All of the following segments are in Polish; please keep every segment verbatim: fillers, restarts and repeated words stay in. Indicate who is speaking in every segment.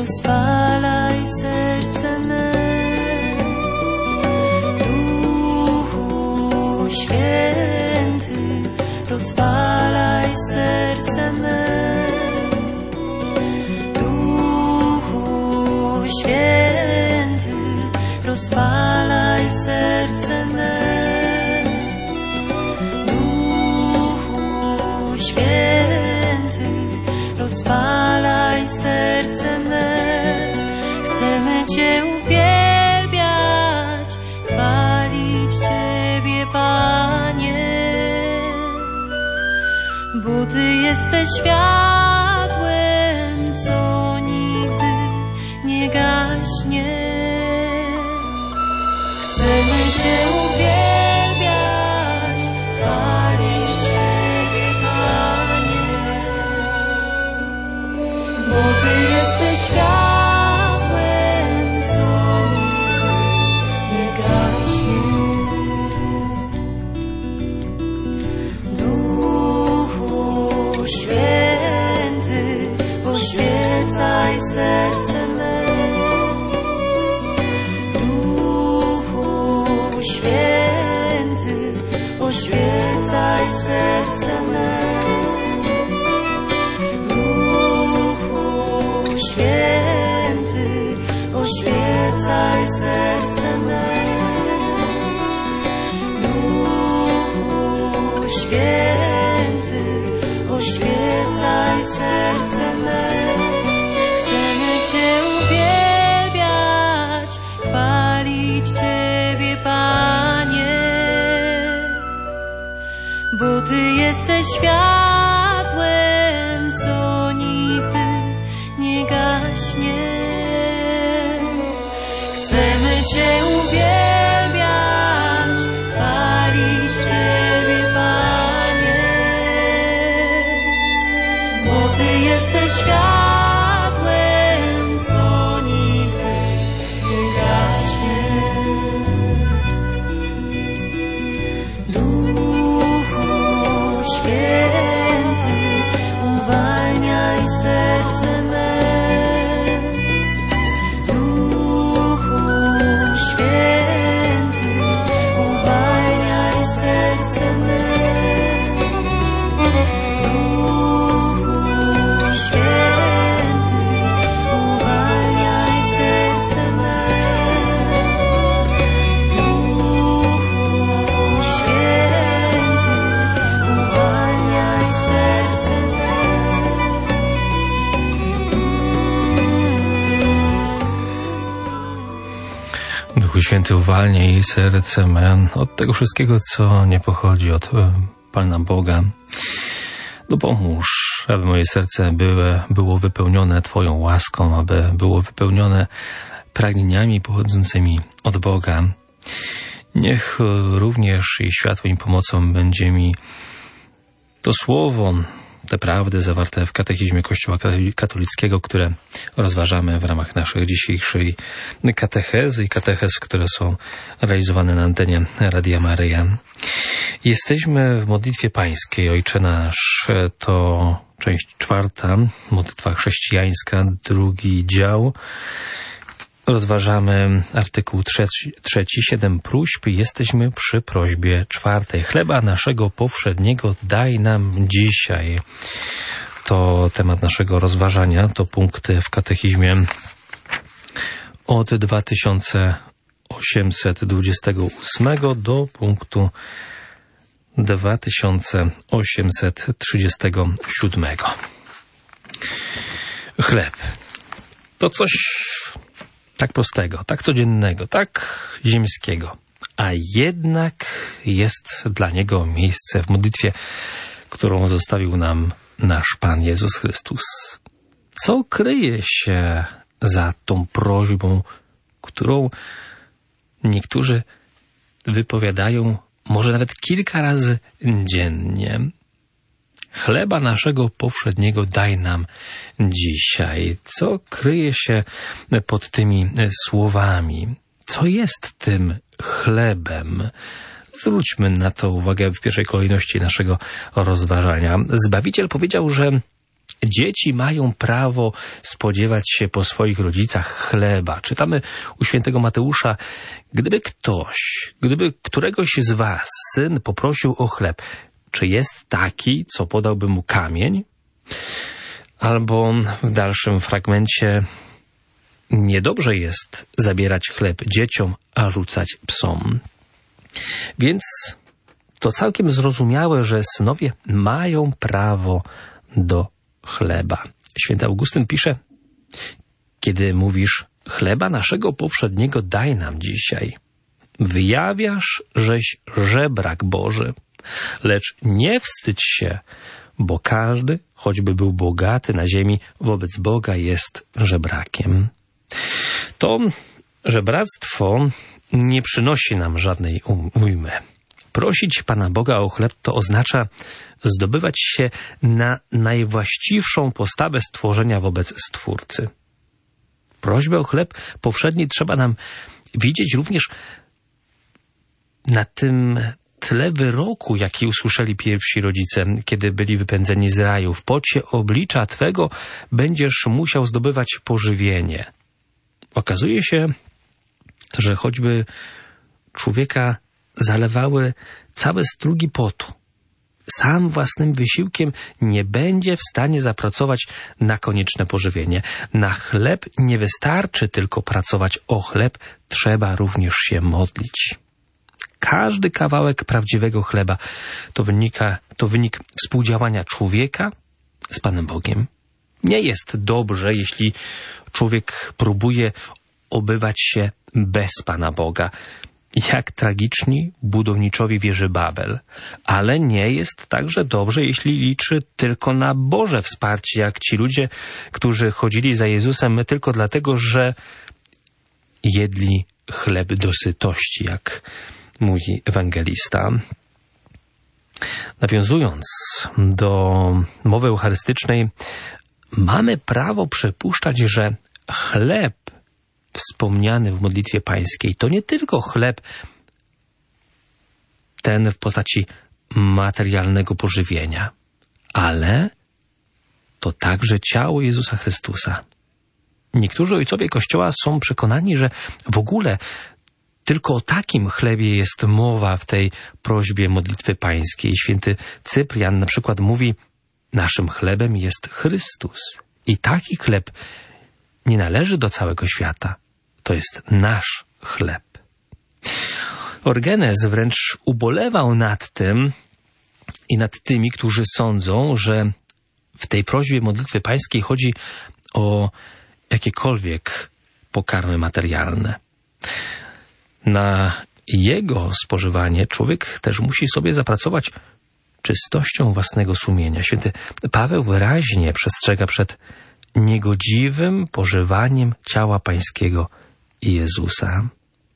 Speaker 1: rozpalaj serce me. Duchu Święty, rozpalaj serce me. Duchu Święty, rozpalaj serce me. Duchu Święty, rozpalaj serce me. Chcemy Cię uwielbiać, chwalić Ciebie, Panie, bo Ty jesteś światłem, co nigdy nie gaśnie. Chcemy Cię uwielbiać, chwalić Ciebie, Panie, bo Ty jesteś światłem, co nigdy nie gaśnie. Duchu Święty, oświecaj serce me. Święty, oświecaj serce me. Duchu Święty, oświecaj serce me. Duchu Święty, oświecaj serce me. Chcemy Cię uwielbiać, chwalić Ciebie, Panie, bo Ty jesteś światłem, co nigdy nie gaśnie. Chcemy Cię uwielbiać, chwalić Ciebie, Panie, bo Ty jesteś światłem, co nigdy nie gaśnie. Święty, uwalniaj serce me. Duchu Święty, uwalniaj serce me. Duchu Święty, uwalniaj serce me. Duchu Święty, uwalniaj serce me.
Speaker 2: Duchu Święty, uwalniaj serce me od tego wszystkiego, co nie pochodzi od Pana Boga. Dopomóż, aby moje serce były, było wypełnione Twoją łaską, aby było wypełnione pragnieniami pochodzącymi od Boga. Niech również i światłem i pomocą będzie mi to słowo, te prawdy zawarte w katechizmie Kościoła katolickiego, które rozważamy w ramach naszej dzisiejszej katechezy i katechez, które są realizowane na antenie Radia Maryja. Jesteśmy w modlitwie pańskiej. Ojcze nasz, to część czwarta, modlitwa chrześcijańska, drugi dział. Rozważamy artykuł trzeci, trzeci, siedem próśb. Jesteśmy przy prośbie czwartej. Chleba naszego powszedniego daj nam dzisiaj. To temat naszego rozważania, to punkty w katechizmie od dwa tysiące osiemset dwudziestego ósmego do punktu dwa tysiące osiemset trzydziestego siódmego. Chleb to coś tak prostego, tak codziennego, tak ziemskiego, a jednak jest dla niego miejsce w modlitwie, którą zostawił nam nasz Pan Jezus Chrystus. Co kryje się za tą prośbą, którą niektórzy wypowiadają może nawet kilka razy dziennie? Chleba naszego powszedniego daj nam dzisiaj. Co kryje się pod tymi słowami? Co jest tym chlebem? Zwróćmy na to uwagę w pierwszej kolejności naszego rozważania. Zbawiciel powiedział, że Dzieci mają prawo spodziewać się po swoich rodzicach chleba. Czytamy u świętego Mateusza, gdyby ktoś, gdyby któregoś z was syn poprosił o chleb, czy jest taki, co podałby mu kamień? Albo w dalszym fragmencie, niedobrze jest zabierać chleb dzieciom, a rzucać psom. Więc to całkiem zrozumiałe, że synowie mają prawo do chleba. Święty Augustyn pisze, kiedy mówisz, chleba naszego powszedniego daj nam dzisiaj, wyjawiasz, żeś żebrak Boży, lecz nie wstydź się, bo każdy, choćby był bogaty na ziemi, wobec Boga jest żebrakiem. To żebractwo nie przynosi nam żadnej ujmy. Prosić Pana Boga o chleb to oznacza zdobywać się na najwłaściwszą postawę stworzenia wobec Stwórcy. Prośbę o chleb powszedni trzeba nam widzieć również na tym tle wyroku, jaki usłyszeli pierwsi rodzice, kiedy byli wypędzeni z raju. W pocie oblicza Twego będziesz musiał zdobywać pożywienie. Okazuje się, że choćby człowieka zalewały całe strugi potu, sam własnym wysiłkiem nie będzie w stanie zapracować na konieczne pożywienie. Na chleb nie wystarczy tylko pracować o chleb, trzeba również się modlić. Każdy kawałek prawdziwego chleba to, wynika, to wynik współdziałania człowieka z Panem Bogiem. Nie jest dobrze, jeśli człowiek próbuje obywać się bez Pana Boga, jak tragiczni budowniczowie wieży Babel. Ale nie jest także dobrze, jeśli liczy tylko na Boże wsparcie, jak ci ludzie, którzy chodzili za Jezusem tylko dlatego, że jedli chleb do sytości, jak mówi ewangelista. Nawiązując do mowy eucharystycznej, mamy prawo przypuszczać, że chleb wspomniany w modlitwie pańskiej to nie tylko chleb ten w postaci materialnego pożywienia, ale to także ciało Jezusa Chrystusa. Niektórzy ojcowie Kościoła są przekonani, że w ogóle tylko o takim chlebie jest mowa w tej prośbie modlitwy pańskiej. Święty Cyprian na przykład mówi, naszym chlebem jest Chrystus. I taki chleb nie należy do całego świata. To jest nasz chleb. Orgenes wręcz ubolewał nad tym i nad tymi, którzy sądzą, że w tej prośbie modlitwy pańskiej chodzi o jakiekolwiek pokarmy materialne. Na jego spożywanie człowiek też musi sobie zapracować czystością własnego sumienia. Święty Paweł wyraźnie przestrzega przed niegodziwym pożywaniem ciała pańskiego i Jezusa.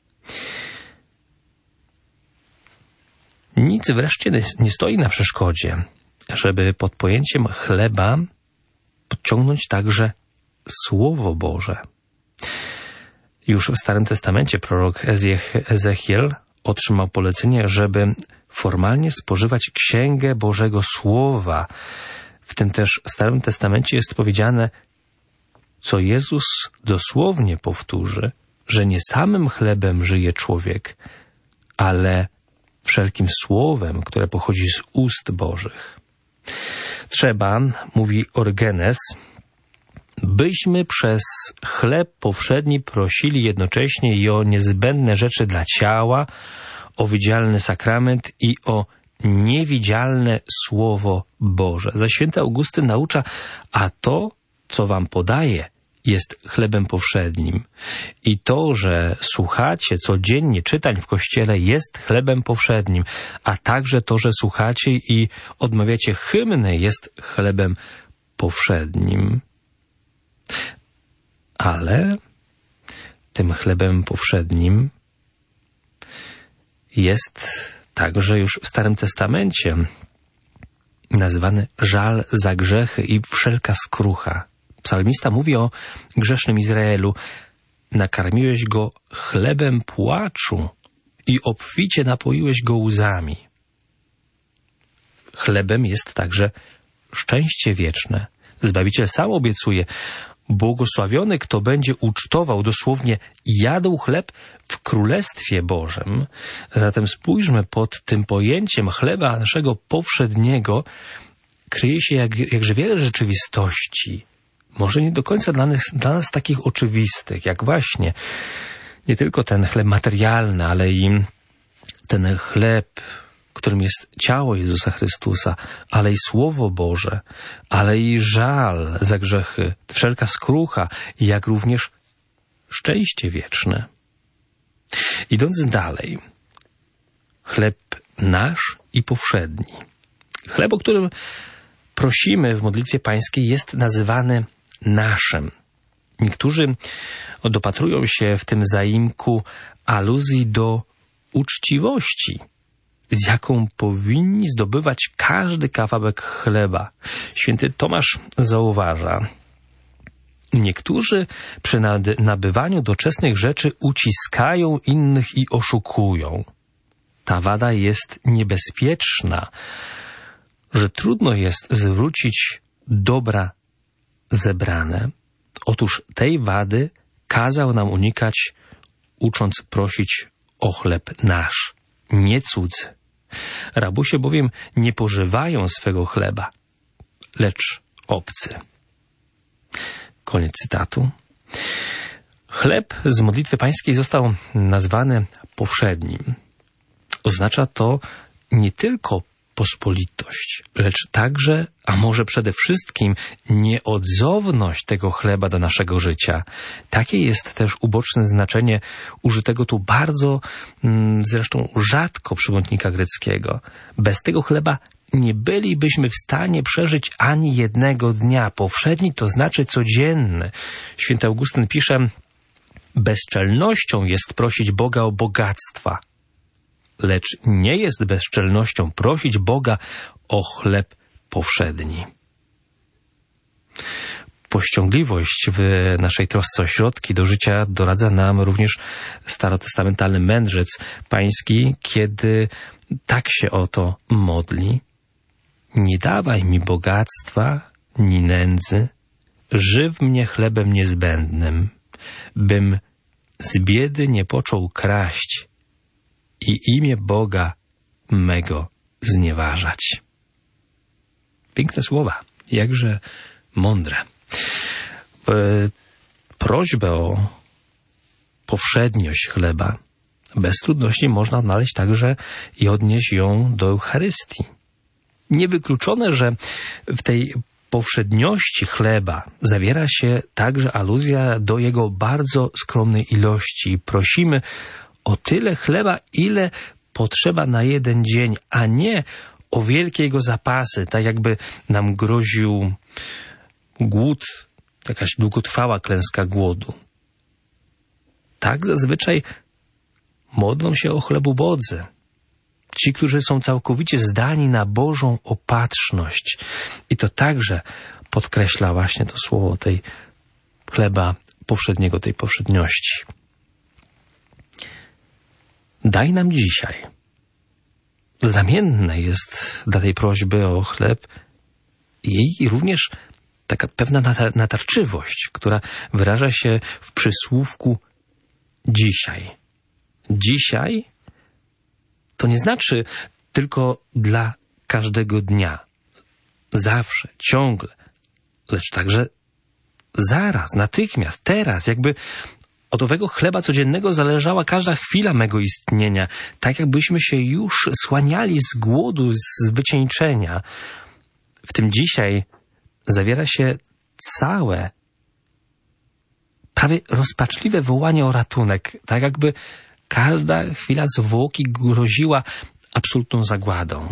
Speaker 2: Nic wreszcie nie stoi na przeszkodzie, żeby pod pojęciem chleba podciągnąć także Słowo Boże. Już w Starym Testamencie prorok Ezechiel otrzymał polecenie, żeby formalnie spożywać Księgę Bożego Słowa. W tym też Starym Testamencie jest powiedziane, co Jezus dosłownie powtórzy, że nie samym chlebem żyje człowiek, ale wszelkim słowem, które pochodzi z ust Bożych. Trzeba, mówi Orgenes, byśmy przez chleb powszedni prosili jednocześnie i o niezbędne rzeczy dla ciała, o widzialny sakrament i o niewidzialne Słowo Boże. Za święty Augustyn naucza, a to, co wam podaję, jest chlebem powszednim. I to, że słuchacie codziennie czytań w Kościele, jest chlebem powszednim, a także to, że słuchacie i odmawiacie hymny, jest chlebem powszednim. Ale tym chlebem powszednim jest także już w Starym Testamencie nazywany żal za grzechy i wszelka skrucha. Psalmista mówi o grzesznym Izraelu. Nakarmiłeś go chlebem płaczu i obficie napoiłeś go łzami. Chlebem jest także szczęście wieczne, Zbawiciel sam obiecuje: błogosławiony, kto będzie ucztował, dosłownie jadł chleb w Królestwie Bożym. Zatem spójrzmy, pod tym pojęciem chleba naszego powszedniego kryje się jak, jakże wiele rzeczywistości. Może nie do końca dla nas, dla nas takich oczywistych, jak właśnie nie tylko ten chleb materialny, ale i ten chleb, którym jest ciało Jezusa Chrystusa, ale i Słowo Boże, ale i żal za grzechy, wszelka skrucha, jak również szczęście wieczne. Idąc dalej, chleb nasz i powszedni. Chleb, o którym prosimy w modlitwie pańskiej, jest nazywany naszym. Niektórzy dopatrują się w tym zaimku aluzji do uczciwości, z jaką powinni zdobywać każdy kawałek chleba. Święty Tomasz zauważa: niektórzy przy nabywaniu doczesnych rzeczy uciskają innych i oszukują. Ta wada jest niebezpieczna, że trudno jest zwrócić dobra zebrane. Otóż tej wady kazał nam unikać, ucząc prosić o chleb nasz, nie cudzy. Rabusie bowiem nie pożywają swego chleba, lecz obcy. Koniec cytatu. Chleb z modlitwy pańskiej został nazwany powszednim. Oznacza to nie tylko pospolitość, lecz także, a może przede wszystkim, nieodzowność tego chleba do naszego życia. Takie jest też uboczne znaczenie użytego tu bardzo, zresztą rzadko, przyłącznika greckiego. Bez tego chleba nie bylibyśmy w stanie przeżyć ani jednego dnia. Powszedni to znaczy codzienny. Święty Augustyn pisze: bezczelnością jest prosić Boga o bogactwa, lecz nie jest bezczelnością prosić Boga o chleb powszedni. Pościągliwość w naszej trosce o środki do życia doradza nam również starotestamentalny mędrzec pański, kiedy tak się o to modli: nie dawaj mi bogactwa, ni nędzy, żyw mnie chlebem niezbędnym, bym z biedy nie począł kraść i imię Boga mego znieważać. Piękne słowa, jakże mądre. Prośbę o powszedniość chleba bez trudności można odnaleźć także i odnieść ją do Eucharystii. Niewykluczone, że w tej powszedniości chleba zawiera się także aluzja do jego bardzo skromnej ilości. Prosimy o tyle chleba, ile potrzeba na jeden dzień, a nie o wielkie jego zapasy, tak jakby nam groził głód, jakaś długotrwała klęska głodu. Tak zazwyczaj modlą się o chlebobodzy. Ci, którzy są całkowicie zdani na Bożą opatrzność. I to także podkreśla właśnie to słowo tej chleba powszedniego, tej powszedniości. Daj nam dzisiaj. Znamienne jest dla tej prośby o chleb jej również taka pewna natarczywość, która wyraża się w przysłówku dzisiaj. Dzisiaj to nie znaczy tylko dla każdego dnia, zawsze, ciągle, lecz także zaraz, natychmiast, teraz, jakby od owego chleba codziennego zależała każda chwila mego istnienia, tak jakbyśmy się już słaniali z głodu, z wycieńczenia. W tym dzisiaj zawiera się całe, prawie rozpaczliwe wołanie o ratunek, tak jakby każda chwila zwłoki groziła absolutną zagładą.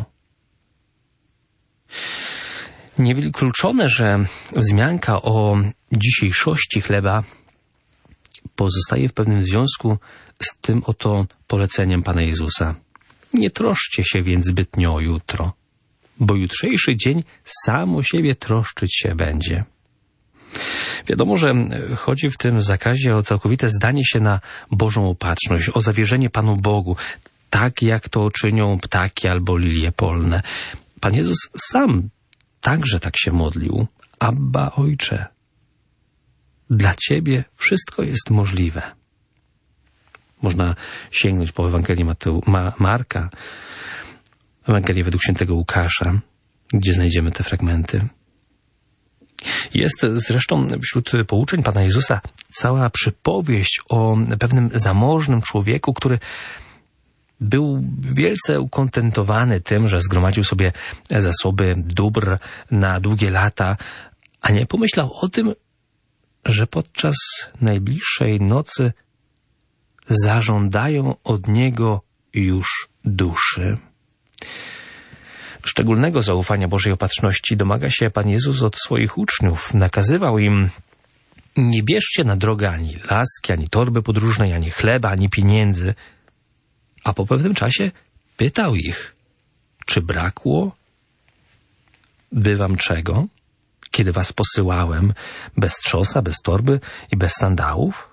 Speaker 2: Niewykluczone, że wzmianka o dzisiejszości chleba pozostaje w pewnym związku z tym oto poleceniem Pana Jezusa. Nie troszczcie się więc zbytnio o jutro, bo jutrzejszy dzień sam o siebie troszczyć się będzie. Wiadomo, że chodzi w tym zakazie o całkowite zdanie się na Bożą opatrzność, o zawierzenie Panu Bogu, tak jak to czynią ptaki albo lilie polne. Pan Jezus sam także tak się modlił, Abba, Ojcze, dla Ciebie wszystko jest możliwe. Można sięgnąć po Ewangelię Mateu, Ma, Marka, Ewangelię według świętego Łukasza, gdzie znajdziemy te fragmenty. Jest zresztą wśród pouczeń Pana Jezusa cała przypowieść o pewnym zamożnym człowieku, który był wielce ukontentowany tym, że zgromadził sobie zasoby dóbr na długie lata, a nie pomyślał o tym, że podczas najbliższej nocy zażądają od niego już duszy. Szczególnego zaufania Bożej Opatrzności domaga się Pan Jezus od swoich uczniów. Nakazywał im: nie bierzcie na drogę ani laski, ani torby podróżnej, ani chleba, ani pieniędzy. A po pewnym czasie pytał ich: czy brakło by wam czego, kiedy was posyłałem bez trzosa, bez torby i bez sandałów?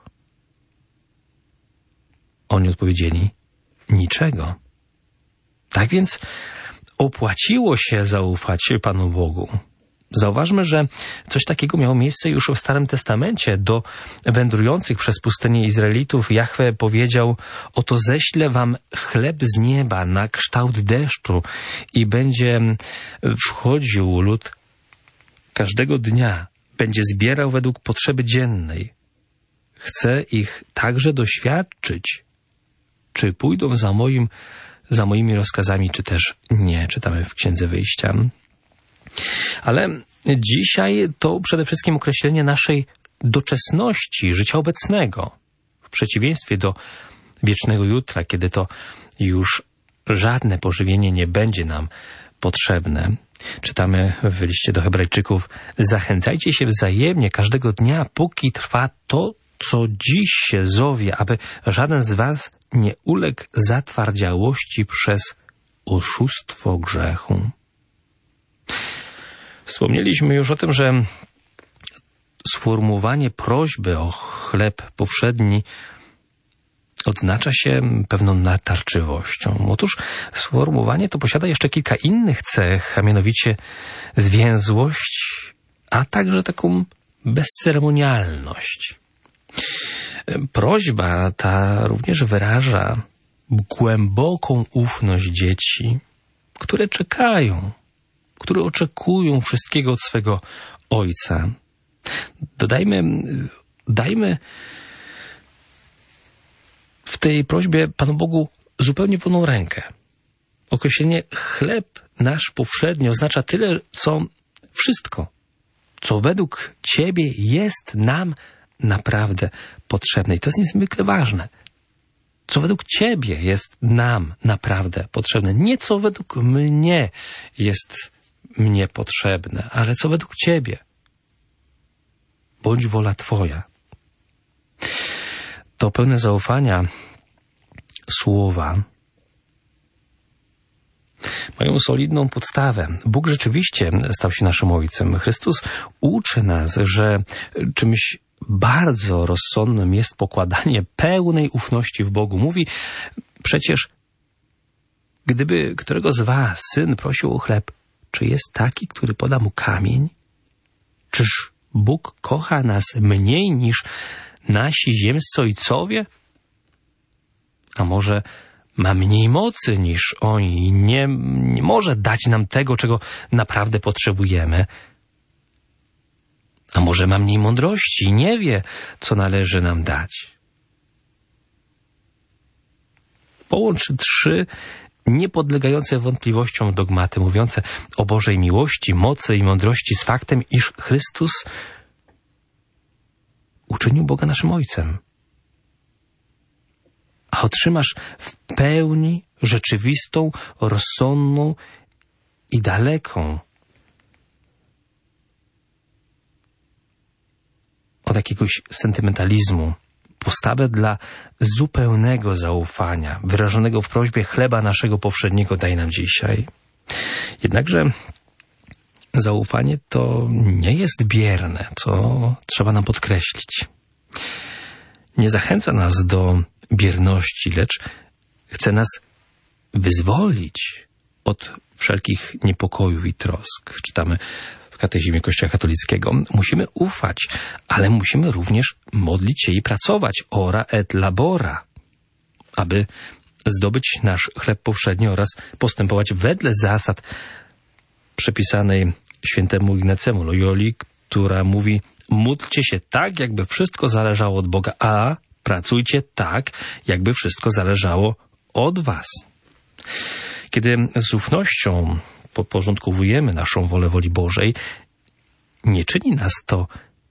Speaker 2: Oni odpowiedzieli: niczego. Tak więc opłaciło się zaufać Panu Bogu. Zauważmy, że coś takiego miało miejsce już w Starym Testamencie. Do wędrujących przez pustynię Izraelitów Jahwe powiedział: oto ześlę wam chleb z nieba na kształt deszczu i będzie wchodził lud każdego dnia, będzie zbierał według potrzeby dziennej. Chcę ich także doświadczyć, czy pójdą za moim, za moimi rozkazami, czy też nie. Czytamy w Księdze Wyjścia. Ale dzisiaj to przede wszystkim określenie naszej doczesności, życia obecnego, w przeciwieństwie do wiecznego jutra, kiedy to już żadne pożywienie nie będzie nam potrzebne. Czytamy w liście do Hebrajczyków: zachęcajcie się wzajemnie każdego dnia, póki trwa to, co dziś się zowie, aby żaden z was nie uległ zatwardziałości przez oszustwo grzechu. Wspomnieliśmy już o tym, że sformułowanie prośby o chleb powszedni odznacza się pewną natarczywością. Otóż sformułowanie to posiada jeszcze kilka innych cech, a mianowicie zwięzłość, a także taką bezceremonialność. Prośba ta również wyraża głęboką ufność dzieci, które czekają, które oczekują wszystkiego od swego Ojca. Dodajmy, dajmy w tej prośbie Panu Bogu zupełnie wolną rękę. Określenie chleb nasz powszedni oznacza tyle, co wszystko, co według Ciebie jest nam naprawdę potrzebne. I to jest niezwykle ważne. Co według Ciebie jest nam naprawdę potrzebne. Nie co według mnie jest mnie potrzebne, ale co według Ciebie. Bądź wola Twoja. To pełne zaufania słowa mają solidną podstawę. Bóg rzeczywiście stał się naszym Ojcem. Chrystus uczy nas, że czymś bardzo rozsądnym jest pokładanie pełnej ufności w Bogu. Mówi przecież: gdyby którego z was syn prosił o chleb, czy jest taki, który poda mu kamień? Czyż Bóg kocha nas mniej niż nasi ziemscy ojcowie? A może ma mniej mocy niż oni i nie, nie może dać nam tego, czego naprawdę potrzebujemy? A może ma mniej mądrości i nie wie, co należy nam dać? Połącz trzy niepodlegające wątpliwościom dogmaty mówiące o Bożej miłości, mocy i mądrości z faktem, iż Chrystus uczynił Boga naszym Ojcem. A otrzymasz w pełni rzeczywistą, rozsądną i daleką od jakiegoś sentymentalizmu postawę dla zupełnego zaufania, wyrażonego w prośbie: chleba naszego powszedniego daj nam dzisiaj. Jednakże zaufanie to nie jest bierne, co trzeba nam podkreślić. Nie zachęca nas do bierności, lecz chce nas wyzwolić od wszelkich niepokojów i trosk. Czytamy w katechizmie Kościoła katolickiego. Musimy ufać, ale musimy również modlić się i pracować. Ora et labora, aby zdobyć nasz chleb powszedni oraz postępować wedle zasad przepisanej świętemu Ignacemu Loyoli, która mówi: módlcie się tak, jakby wszystko zależało od Boga, a pracujcie tak, jakby wszystko zależało od was. Kiedy z ufnością podporządkowujemy naszą wolę woli Bożej, nie czyni nas to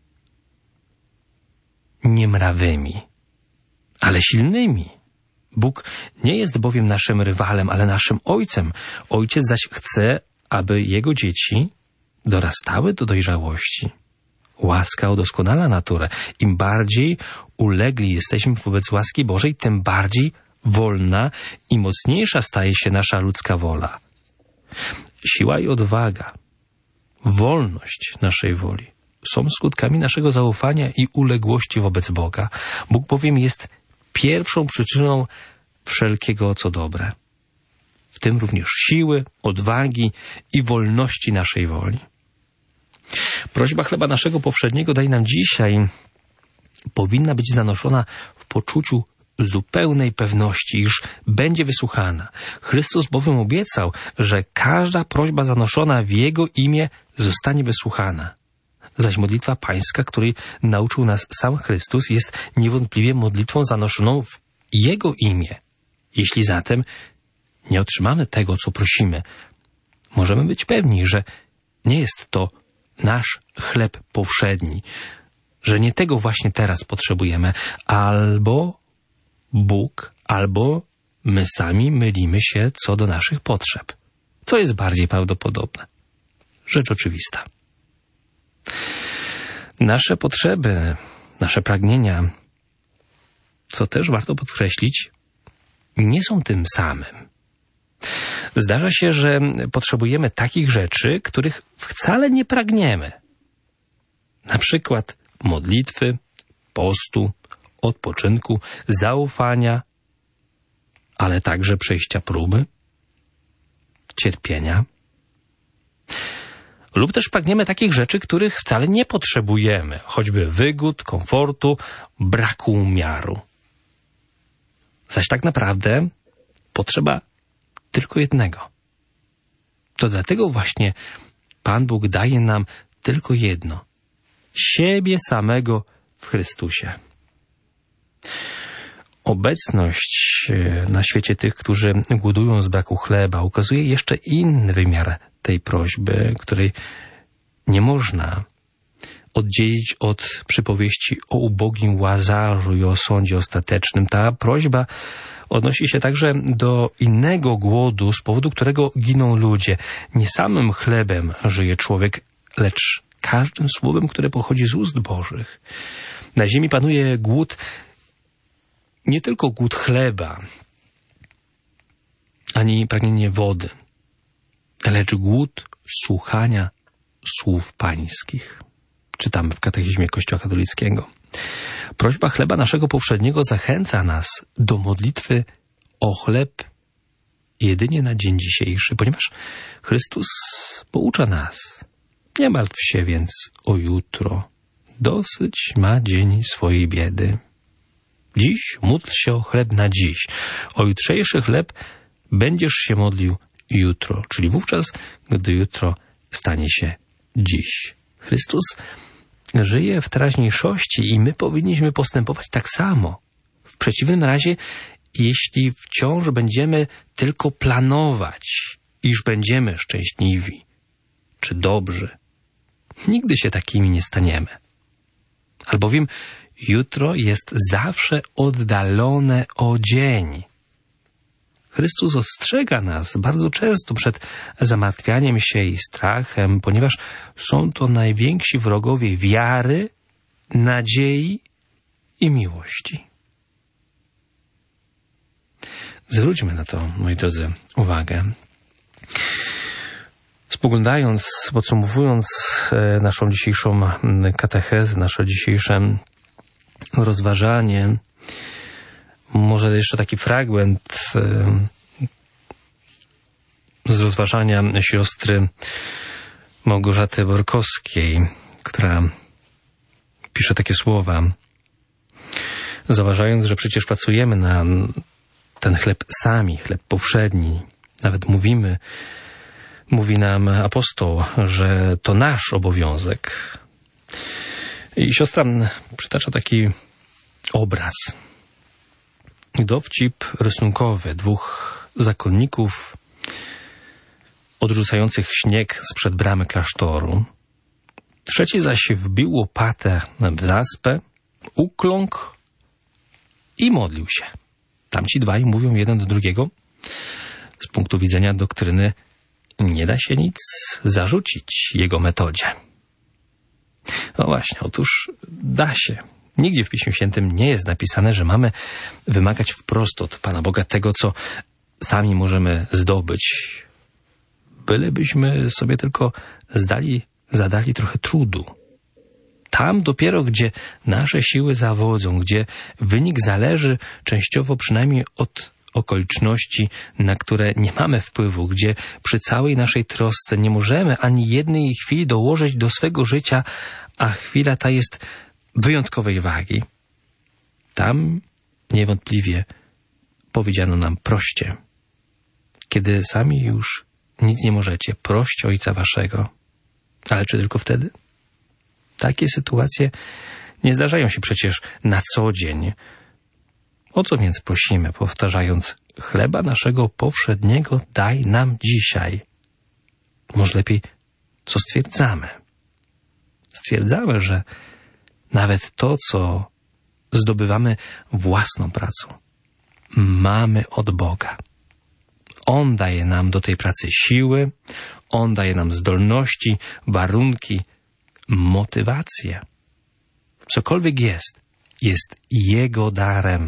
Speaker 2: niemrawymi, ale silnymi. Bóg nie jest bowiem naszym rywalem, ale naszym Ojcem. Ojciec zaś chce, aby Jego dzieci dorastały do dojrzałości. Łaska udoskonala naturę. Im bardziej ulegli jesteśmy wobec łaski Bożej, tym bardziej wolna i mocniejsza staje się nasza ludzka wola. Siła i odwaga, wolność naszej woli są skutkami naszego zaufania i uległości wobec Boga. Bóg bowiem jest pierwszą przyczyną wszelkiego, co dobre, w tym również siły, odwagi i wolności naszej woli. Prośba chleba naszego powszedniego daj nam dzisiaj powinna być zanoszona w poczuciu zupełnej pewności, iż będzie wysłuchana. Chrystus bowiem obiecał, że każda prośba zanoszona w Jego imię zostanie wysłuchana. Zaś modlitwa pańska, której nauczył nas sam Chrystus, jest niewątpliwie modlitwą zanoszoną w Jego imię. Jeśli zatem nie otrzymamy tego, co prosimy, możemy być pewni, że nie jest to nasz chleb powszedni, że nie tego właśnie teraz potrzebujemy, albo Bóg, albo my sami mylimy się co do naszych potrzeb. Co jest bardziej prawdopodobne? Rzecz oczywista. Nasze potrzeby, nasze pragnienia, co też warto podkreślić, nie są tym samym. Zdarza się, że potrzebujemy takich rzeczy, których wcale nie pragniemy. Na przykład modlitwy, postu, odpoczynku, zaufania, ale także przejścia próby, cierpienia. Lub też pragniemy takich rzeczy, których wcale nie potrzebujemy, choćby wygód, komfortu, braku umiaru. Zaś tak naprawdę potrzeba tylko jednego. To dlatego właśnie Pan Bóg daje nam tylko jedno. Siebie samego w Chrystusie. Obecność na świecie tych, którzy głodują z braku chleba, ukazuje jeszcze inny wymiar tej prośby, której nie można oddzielić od przypowieści o ubogim Łazarzu i o sądzie ostatecznym. Ta prośba odnosi się także do innego głodu, z powodu którego giną ludzie. Nie samym chlebem żyje człowiek, lecz każdym słowem, które pochodzi z ust Bożych. Na ziemi panuje głód, nie tylko głód chleba, ani pragnienie wody, lecz głód słuchania słów pańskich. Czytamy w katechizmie Kościoła katolickiego. Prośba chleba naszego powszedniego zachęca nas do modlitwy o chleb jedynie na dzień dzisiejszy, ponieważ Chrystus poucza nas. Nie martw się więc o jutro. Dosyć ma dzień swojej biedy. Dziś módl się o chleb na dziś. O jutrzejszy chleb będziesz się modlił jutro, czyli wówczas, gdy jutro stanie się dziś. Chrystus żyje w teraźniejszości i my powinniśmy postępować tak samo. W przeciwnym razie, jeśli wciąż będziemy tylko planować, iż będziemy szczęśliwi czy dobrzy, nigdy się takimi nie staniemy. Albowiem jutro jest zawsze oddalone o dzień. Chrystus ostrzega nas bardzo często przed zamartwianiem się i strachem, ponieważ są to najwięksi wrogowie wiary, nadziei i miłości. Zwróćmy na to, moi drodzy, uwagę. Spoglądając, podsumowując naszą dzisiejszą katechezę, nasze dzisiejsze rozważanie, może jeszcze taki fragment z rozważania siostry Małgorzaty Borkowskiej, która pisze takie słowa, zauważając, że przecież pracujemy na ten chleb sami, chleb powszedni. Nawet mówimy, mówi nam apostoł, że to nasz obowiązek. I siostra przytacza taki obraz. Dowcip rysunkowy dwóch zakonników odrzucających śnieg sprzed bramy klasztoru. Trzeci zaś wbił łopatę w zaspę, ukląkł i modlił się. Tamci dwaj mówią jeden do drugiego. Z punktu widzenia doktryny nie da się nic zarzucić jego metodzie. No właśnie, otóż da się. Nigdzie w Piśmie Świętym nie jest napisane, że mamy wymagać wprost od Pana Boga tego, co sami możemy zdobyć. Bylebyśmy sobie tylko zdali, zadali trochę trudu. Tam dopiero, gdzie nasze siły zawodzą, gdzie wynik zależy częściowo przynajmniej od okoliczności, na które nie mamy wpływu, gdzie przy całej naszej trosce nie możemy ani jednej chwili dołożyć do swego życia, a chwila ta jest wyjątkowej wagi. Tam niewątpliwie powiedziano nam proście. Kiedy sami już nic nie możecie, proście Ojca Waszego. Ale czy tylko wtedy? Takie sytuacje nie zdarzają się przecież na co dzień. O co więc prosimy, powtarzając, chleba naszego powszedniego daj nam dzisiaj? Może lepiej, co stwierdzamy? Stwierdzamy, że nawet to, co zdobywamy własną pracą, mamy od Boga. On daje nam do tej pracy siły, On daje nam zdolności, warunki, motywację. Cokolwiek jest, jest Jego darem.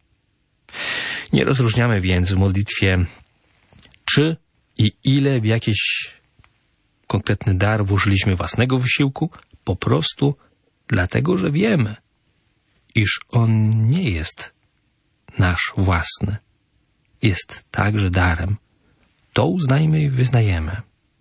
Speaker 2: Nie rozróżniamy więc w modlitwie, czy i ile w jakiś konkretny dar włożyliśmy własnego wysiłku, po prostu dlatego, że wiemy, iż on nie jest nasz własny. Jest także darem. To uznajmy i wyznajemy.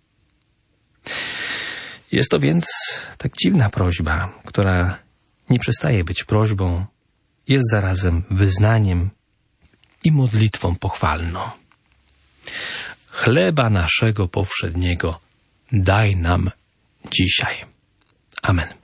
Speaker 2: Jest to więc tak dziwna prośba, która nie przestaje być prośbą, jest zarazem wyznaniem i modlitwą pochwalną. Chleba naszego powszedniego daj nam dzisiaj. Amen.